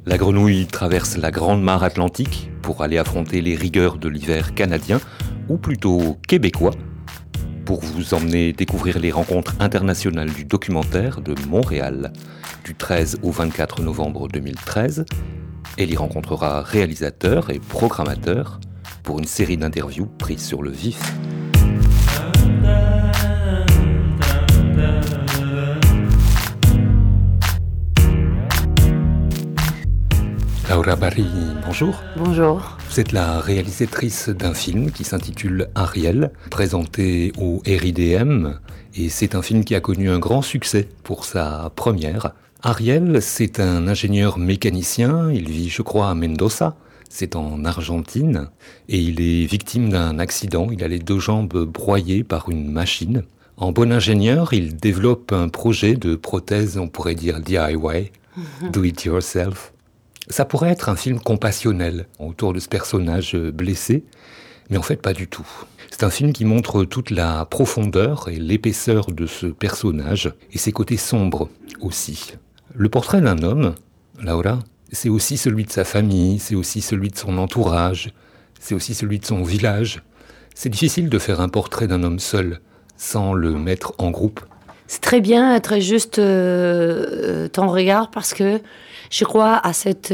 La grenouille traverse la grande mare Atlantique pour aller affronter les rigueurs de l'hiver canadien, ou plutôt québécois, pour vous emmener découvrir les rencontres internationales du documentaire de Montréal, du 13 au 24 novembre 2013. Elle y rencontrera réalisateurs et programmateurs pour une série d'interviews prises sur le vif. Laura Barry, bonjour. Bonjour. Vous êtes la réalisatrice d'un film qui s'intitule Ariel, présenté au RIDM, et c'est un film qui a connu un grand succès pour sa première. Ariel, c'est un ingénieur mécanicien, il vit, je crois, à Mendoza, c'est en Argentine, et il est victime d'un accident, il a les deux jambes broyées par une machine. En bon ingénieur, il développe un projet de prothèse, on pourrait dire DIY, Do It Yourself. Ça pourrait être un film compassionnel autour de ce personnage blessé, mais en fait pas du tout. C'est un film qui montre toute la profondeur et l'épaisseur de ce personnage, et ses côtés sombres aussi. Le portrait d'un homme, Laura, c'est aussi celui de sa famille, c'est aussi celui de son entourage, c'est aussi celui de son village. C'est difficile de faire un portrait d'un homme seul, sans le mettre en groupe. C'est très bien, très juste ton regard, parce que je crois à cette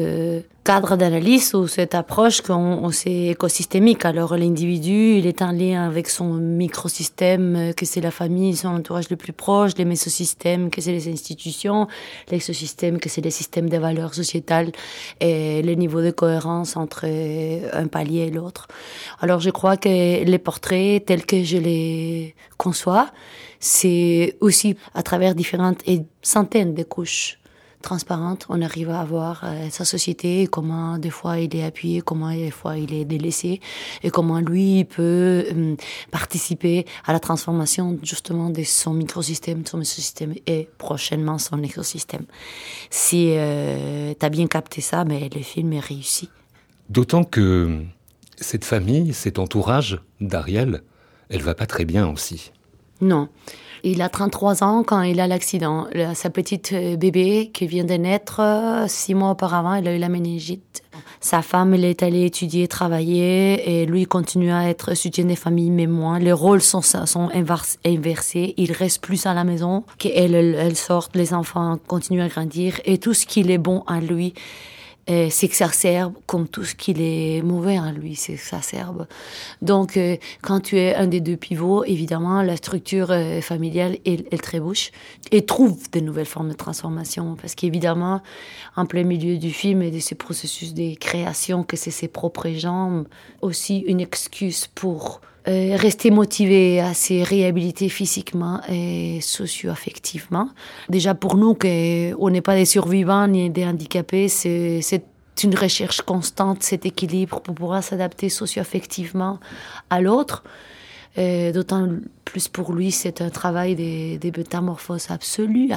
cadre d'analyse ou cette approche qu'on c'est écosystémique. Alors l'individu, il est en lien avec son microsystème, que c'est la famille, son entourage le plus proche, les mésosystèmes, que c'est les institutions, l'exosystème, que c'est les systèmes de valeurs sociétales et les niveaux de cohérence entre un palier et l'autre. Alors je crois que les portraits tels que je les conçois, c'est aussi à travers différentes et centaines de couches transparentes, on arrive à voir sa société, comment des fois il est appuyé, comment des fois il est délaissé, et comment lui peut participer à la transformation justement de son microsystème, de son mésosystème et prochainement son écosystème. Si t'as bien capté ça, mais le film est réussi. D'autant que cette famille, cet entourage d'Ariel, elle va pas très bien aussi. Non. Il a 33 ans quand il a l'accident. Sa petite bébé qui vient de naître, 6 mois auparavant, elle a eu la méningite. Sa femme, elle est allée étudier, travailler, et lui continue à être soutien des familles, mais moins. Les rôles sont inversés. Il reste plus à la maison, qu'elle sort, les enfants continuent à grandir, et tout ce qui est bon à lui s'exacerbe, comme tout ce qui est mauvais en lui s'exacerbe. Donc, quand tu es un des deux pivots, évidemment, la structure familiale, elle trébuche et trouve de nouvelles formes de transformation. Parce qu'évidemment, en plein milieu du film et de ce processus de création, que c'est ses propres jambes, aussi une excuse pour rester motivé à se réhabiliter physiquement et socio-affectivement. Déjà pour nous, on n'est pas des survivants ni des handicapés, c'est une recherche constante, cet équilibre pour pouvoir s'adapter socio-affectivement à l'autre. D'autant plus pour lui, c'est un travail de métamorphose absolue,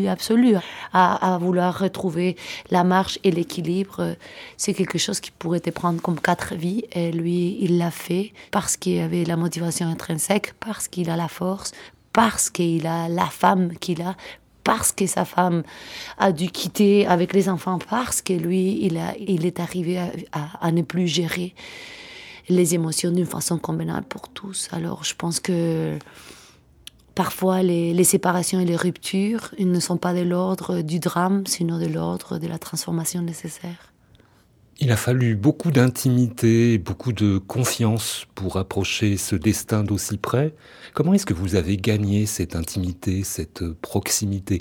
à vouloir retrouver la marche et l'équilibre. C'est quelque chose qui pourrait te prendre comme 4 vies, et lui, il l'a fait parce qu'il avait la motivation intrinsèque, parce qu'il a la force, parce qu'il a la femme qu'il a, parce que sa femme a dû quitter avec les enfants, parce que lui, il est arrivé à ne plus gérer les émotions d'une façon convenable pour tous. Alors, je pense que parfois, les séparations et les ruptures, ils ne sont pas de l'ordre du drame, sinon de l'ordre de la transformation nécessaire. Il a fallu beaucoup d'intimité, beaucoup de confiance pour approcher ce destin d'aussi près. Comment est-ce que vous avez gagné cette intimité, cette proximité ?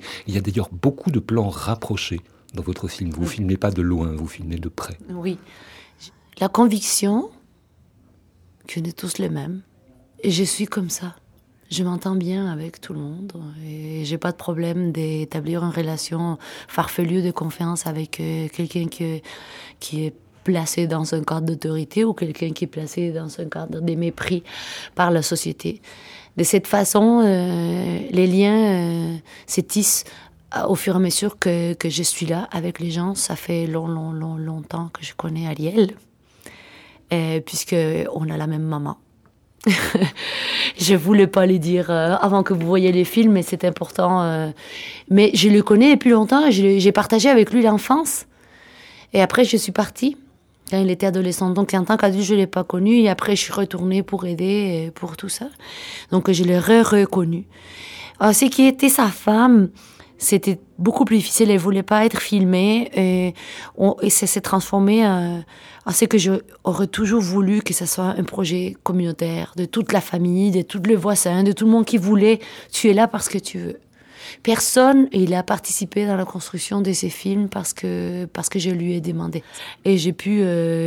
Il y a d'ailleurs beaucoup de plans rapprochés dans votre film. Vous ne filmez pas de loin, vous filmez de près. Oui. La conviction qu'on est tous les mêmes. Et je suis comme ça. Je m'entends bien avec tout le monde et j'ai pas de problème d'établir une relation farfelue de confiance avec quelqu'un qui est placé dans un cadre d'autorité ou quelqu'un qui est placé dans un cadre de mépris par la société. De cette façon, les liens se tissent au fur et à mesure que je suis là avec les gens. Ça fait longtemps que je connais Ariel, puisqu'on a la même maman. Je voulais pas le dire avant que vous voyiez les films, mais c'est important. Mais je le connais depuis longtemps et j'ai partagé avec lui l'enfance. Et après, je suis partie quand il était adolescent. Donc, en tant qu'adulte, je ne l'ai pas connu. Et après, je suis retournée pour aider, pour tout ça. Donc, je l'ai reconnu. Alors, ce qui était sa femme, c'était beaucoup plus difficile. Elle ne voulait pas être filmée. Et ça s'est transformé en ce que j'aurais toujours voulu que ce soit un projet communautaire, de toute la famille, de tous les voisins, de tout le monde qui voulait. Tu es là parce que tu veux. Personne, il a participé dans la construction de ces films parce que je lui ai demandé. Et j'ai pu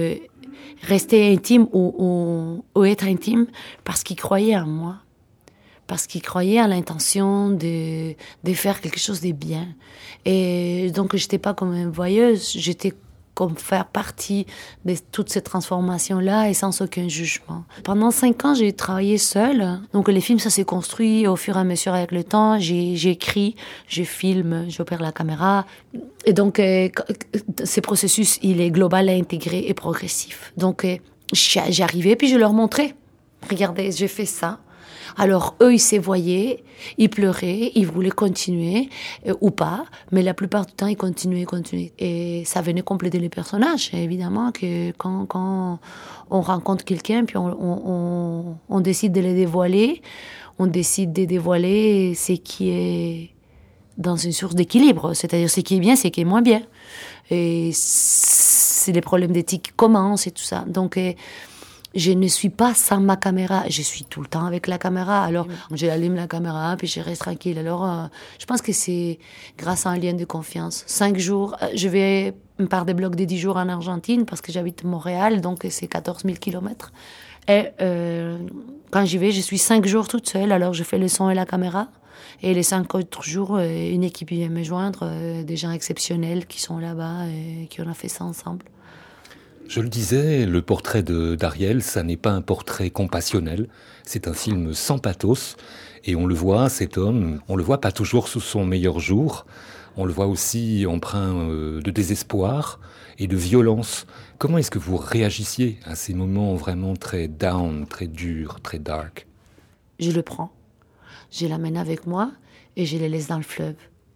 rester intime ou être intime parce qu'il croyait en moi. Parce qu'il croyait à l'intention de faire quelque chose de bien. Et donc, j'étais pas comme une voyeuse, j'étais comme faire partie de toutes ces transformations-là et sans aucun jugement. Pendant 5 ans, j'ai travaillé seule. Donc, les films, ça s'est construit au fur et à mesure avec le temps. J'écris, je filme, j'opère la caméra. Et donc, ce processus, il est global, intégré et progressif. Donc, j'arrivais, puis je leur montrais. Regardez, j'ai fait ça. Alors, eux, ils s'évoyaient, ils pleuraient, ils voulaient continuer, ou pas, mais la plupart du temps, ils continuaient. Et ça venait compléter les personnages, évidemment, que quand on rencontre quelqu'un, puis on décide de les dévoiler, on décide de dévoiler ce qui est dans une source d'équilibre, c'est-à-dire ce qui est bien, ce qui est moins bien. Et c'est les problèmes d'éthique qui commencent et tout ça. Donc, je ne suis pas sans ma caméra, je suis tout le temps avec la caméra. Alors, j'allume la caméra, puis je reste tranquille. Alors, je pense que c'est grâce à un lien de confiance. 5 jours, je vais par des blocs de 10 jours en Argentine, parce que j'habite Montréal, donc c'est 14 000 kilomètres. Et quand j'y vais, je suis 5 jours toute seule, alors je fais le son et la caméra. Et les 5 autres jours, une équipe vient me joindre, des gens exceptionnels qui sont là-bas et qui ont fait ça ensemble. Je le disais, le portrait d'Ariel, ça n'est pas un portrait compassionnel, c'est un film sans pathos, et on le voit, cet homme, on le voit pas toujours sous son meilleur jour, on le voit aussi empreint de désespoir et de violence. Comment est-ce que vous réagissiez à ces moments vraiment très down, très durs, très dark ? Je le prends, je l'amène avec moi et je le laisse dans le fleuve.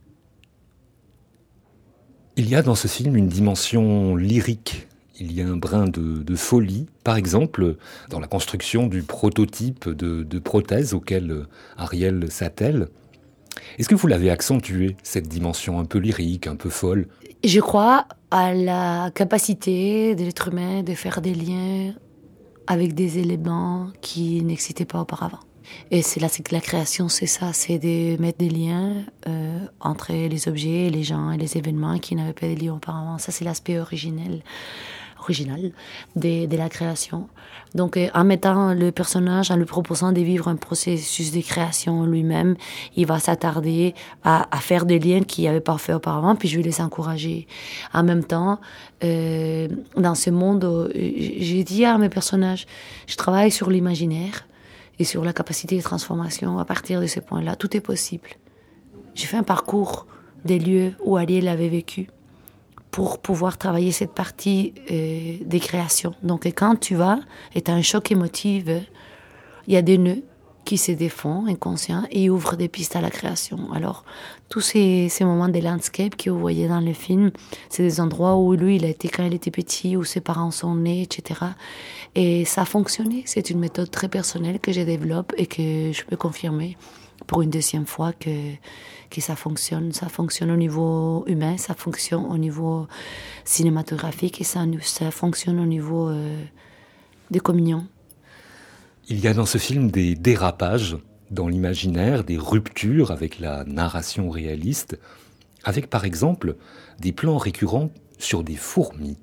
Il y a dans ce film une dimension lyrique. Il y a un brin de folie, par exemple, dans la construction du prototype de prothèse auquel Ariel s'attelle. Est-ce que vous l'avez accentué, cette dimension un peu lyrique, un peu folle ? Je crois à la capacité de l'être humain de faire des liens avec des éléments qui n'existaient pas auparavant. Et c'est là que la création, c'est ça, c'est de mettre des liens entre les objets, les gens et les événements qui n'avaient pas de liens auparavant. Ça, c'est l'aspect original de la création. Donc, en mettant le personnage, en lui proposant de vivre un processus de création lui-même, il va s'attarder à faire des liens qu'il n'avait pas fait auparavant, puis je vais les encourager. En même temps, dans ce monde, j'ai dit à mes personnages, je travaille sur l'imaginaire et sur la capacité de transformation. À partir de ce point-là, tout est possible. J'ai fait un parcours des lieux où Ariel avait vécu pour pouvoir travailler cette partie des créations. Donc, quand tu vas et tu as un choc émotif, il y a des nœuds qui se défont, inconscients, et ouvrent des pistes à la création. Alors, tous ces moments des landscapes que vous voyez dans le film, c'est des endroits où lui, il a été quand il était petit, où ses parents sont nés, etc. Et ça a fonctionné. C'est une méthode très personnelle que je développe et que je peux confirmer pour une deuxième fois que ça fonctionne. Ça fonctionne au niveau humain, ça fonctionne au niveau cinématographique et ça fonctionne au niveau des communions. Il y a dans ce film des dérapages dans l'imaginaire, des ruptures avec la narration réaliste, avec par exemple des plans récurrents sur des fourmis.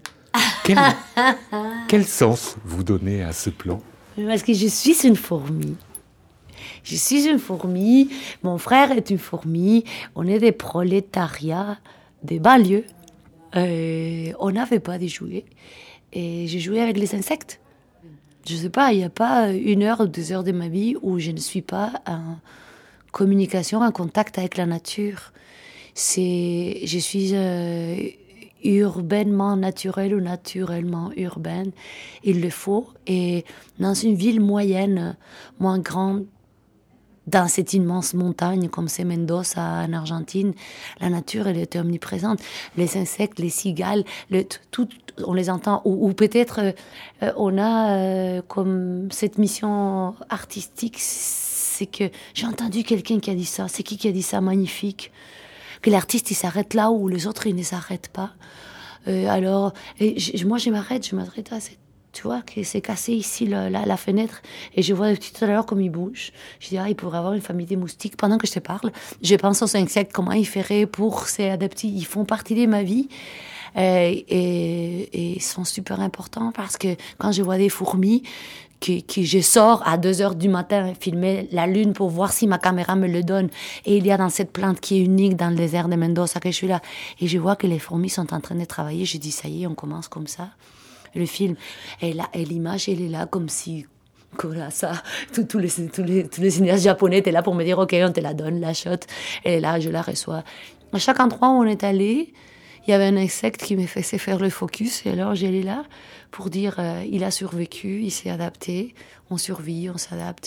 Quel sens vous donnez à ce plan ? Parce que je suis une fourmi. Je suis une fourmi, mon frère est une fourmi, on est des prolétariats des banlieues. On n'avait pas de jouets et j'ai joué avec les insectes. Je sais pas, il n'y a pas 1 heure ou 2 heures de ma vie où je ne suis pas en communication, en contact avec la nature. Je suis urbainement naturelle ou naturellement urbaine. Il le faut. Et dans une ville moyenne, moins grande, dans cette immense montagne comme c'est Mendoza en Argentine, la nature, elle était omniprésente. Les insectes, les cigales, tout, on les entend. Ou peut-être on a comme cette mission artistique, c'est que j'ai entendu quelqu'un qui a dit ça. C'est qui a dit ça? Magnifique. Que l'artiste, il s'arrête là où les autres, ils ne s'arrêtent pas. Alors, moi, je m'arrête à cette... Tu vois, que c'est cassé ici, la fenêtre. Et je vois tout à l'heure comme il bouge. Je dis, il pourrait avoir une famille de moustiques. Pendant que je te parle, je pense aux insectes, comment ils feraient pour s'adapter. Ils font partie de ma vie. Et ils sont super importants parce que quand je vois des fourmis, que je sors à 2h du matin filmer la lune pour voir si ma caméra me le donne. Et il y a dans cette plante qui est unique dans le désert de Mendoza que je suis là. Et je vois que les fourmis sont en train de travailler. Je dis, ça y est, on commence comme ça. Le film, et l'image, elle est là comme si, voilà, ça, tous les cinéastes japonais étaient là pour me dire, ok, on te la donne, la shot. Et là, je la reçoit. À chaque endroit où on est allé, il y avait un insecte qui me faisait faire le focus. Et alors, j'allais là pour dire, il a survécu, il s'est adapté, on survit, on s'adapte.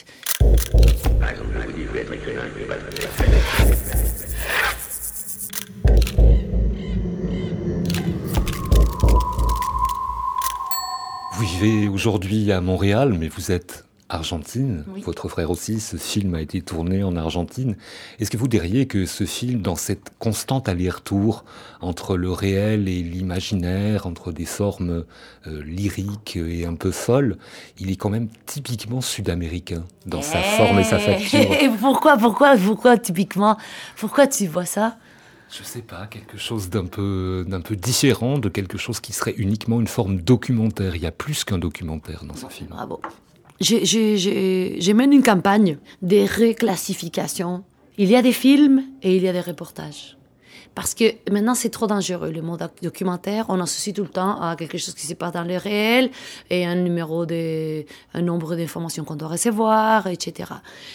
Vous vivez aujourd'hui à Montréal, mais vous êtes argentine. Oui. Votre frère aussi, ce film a été tourné en Argentine. Est-ce que vous diriez que ce film, dans cette constante aller-retour entre le réel et l'imaginaire, entre des formes lyriques et un peu folles, il est quand même typiquement sud-américain dans sa forme et sa facture? Et pourquoi typiquement? Pourquoi tu vois ça? Je sais pas, quelque chose d'un peu différent, de quelque chose qui serait uniquement une forme documentaire. Il y a plus qu'un documentaire dans ce film. Bravo. Je mène une campagne de reclassification. Il y a des films et il y a des reportages. Parce que maintenant, c'est trop dangereux, le monde documentaire. On associe tout le temps à quelque chose qui se passe dans le réel et un nombre d'informations qu'on doit recevoir, etc.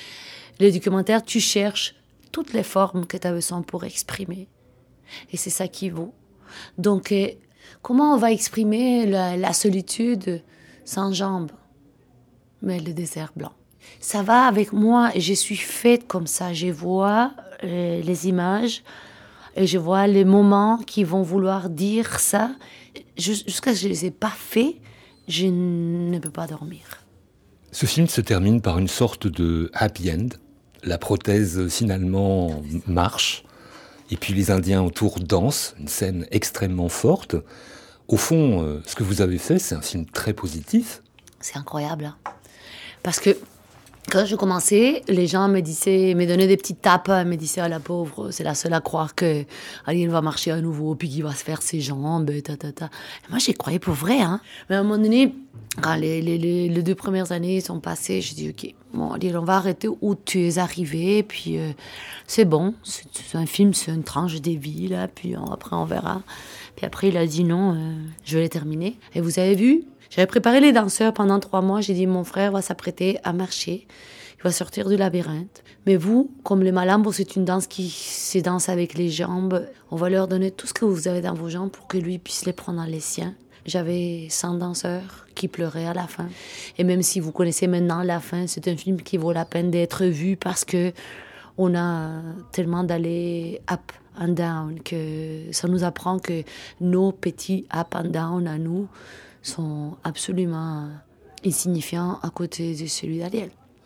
Le documentaire, tu cherches toutes les formes que tu as besoin pour exprimer. Et c'est ça qui vaut. Donc, comment on va exprimer la solitude sans jambes? Mais le désert blanc. Ça va avec moi, je suis faite comme ça. Je vois les images et je vois les moments qui vont vouloir dire ça. Jusqu'à ce que je ne les ai pas faits, je ne peux pas dormir. Ce film se termine par une sorte de happy end. La prothèse, finalement, marche. Et puis les Indiens autour dansent, une scène extrêmement forte. Au fond, ce que vous avez fait, c'est un film très positif. C'est incroyable. Hein. Parce que quand je commençais, les gens me donnaient des petites tapes, me disaient, la pauvre, c'est la seule à croire que Ariel va marcher à nouveau, puis qu'il va se faire ses jambes, Et moi, j'y croyais pour vrai. Hein. Mais à un moment donné, quand les 2 premières années sont passées, je dis, ok, bon, Ariel, on va arrêter où tu es arrivé, puis c'est bon, c'est un film, c'est une tranche des vies, là, puis après on verra. Puis après, il a dit non, je vais les terminer. Et vous avez vu? J'avais préparé les danseurs pendant 3 mois. J'ai dit, mon frère va s'apprêter à marcher. Il va sortir du labyrinthe. Mais vous, comme le malambo, c'est une danse qui se danse avec les jambes. On va leur donner tout ce que vous avez dans vos jambes pour que lui puisse les prendre dans les siens. J'avais 100 danseurs qui pleuraient à la fin. Et même si vous connaissez maintenant la fin, c'est un film qui vaut la peine d'être vu parce que on a tellement d'aller up and down que ça nous apprend que nos petits up and down à nous sont absolument insignifiants à côté de celui d'Ariel.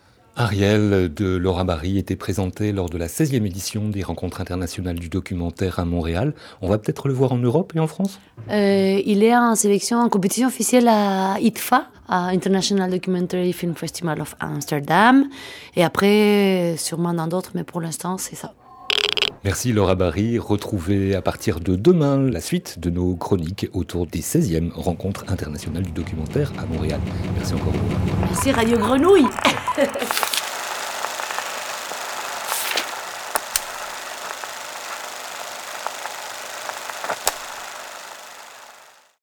Ariel de Laura Barry était présentée lors de la 16e édition des Rencontres internationales du documentaire à Montréal. On va peut-être le voir en Europe et en France? Il est en sélection, en compétition officielle à IDFA, à International Documentary Film Festival of Amsterdam. Et après, sûrement dans d'autres, mais pour l'instant, c'est ça. Merci Laura Barry. Retrouvez à partir de demain la suite de nos chroniques autour des 16e Rencontres internationales du documentaire à Montréal. Merci encore. Merci Radio Grenouille.